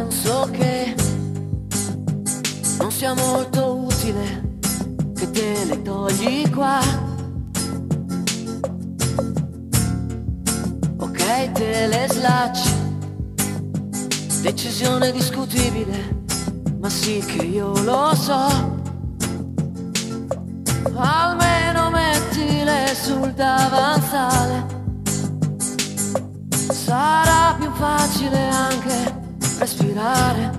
penso che non sia molto utile che te le togli qua. Ok, te le slacci, decisione discutibile, ma sì che io lo so. Almeno mettile sul davanzale, sarà più facile anche respirare.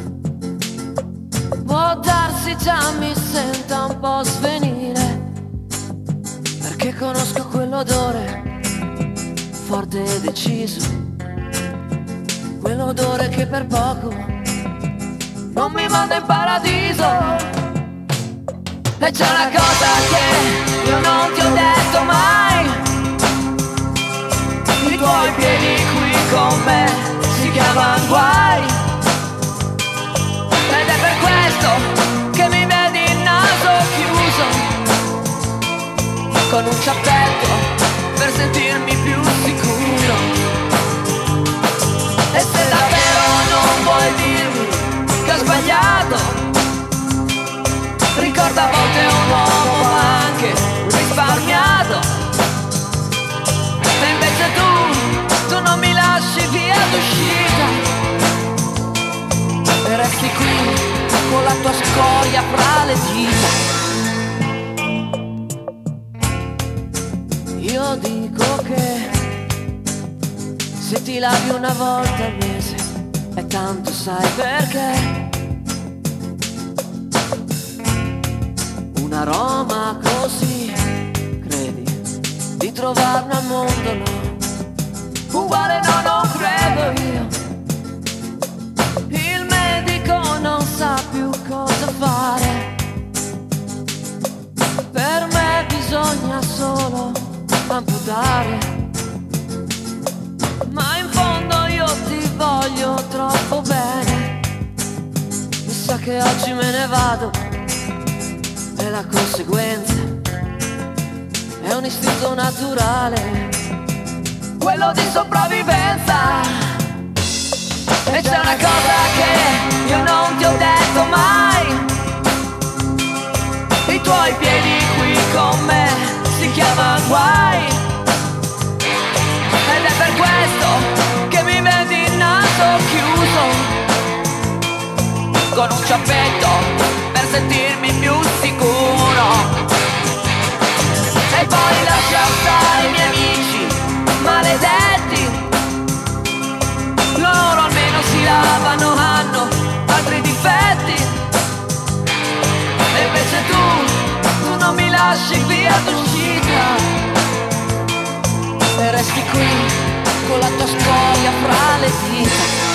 Può darsi già mi senta un po' svenire, perché conosco quell'odore forte e deciso, quell'odore che per poco non mi manda in paradiso. E c'è una cosa che io non ti ho detto mai: i tuoi piedi qui con me si chiamano guai. Ed è per questo che mi vedi il naso chiuso, con un ciappetto per sentirmi più sicuro. E se davvero non vuoi dirmi che ho sbagliato, ricorda a volte un uomo ma anche un risparmiato. E invece tu non mi lasci via d'uscita e resti qui con la tua scoria fra le dita. Io dico che se ti lavi una volta al mese è tanto, sai perché? Un aroma così, credi di trovarne al mondo? No, uguale no, non credo io. Il medico non sa più cosa fare, per me bisogna solo amputare. Ma in fondo io ti voglio troppo bene, mi sa che oggi me ne vado. E la conseguenza è un istinto naturale, quello di sopravvivenza. E c'è una cosa che io non ti ho detto mai: i tuoi piedi qui con me si chiamano guai. Ed è per questo che mi vedi il naso chiuso, con un ciappetto per sentirmi più sicuro. E poi lascia stare i miei amici maledetti, loro almeno si lavano, hanno altri difetti. E invece tu non mi lasci via d'uscita e resti qui con la tua storia fra le dita.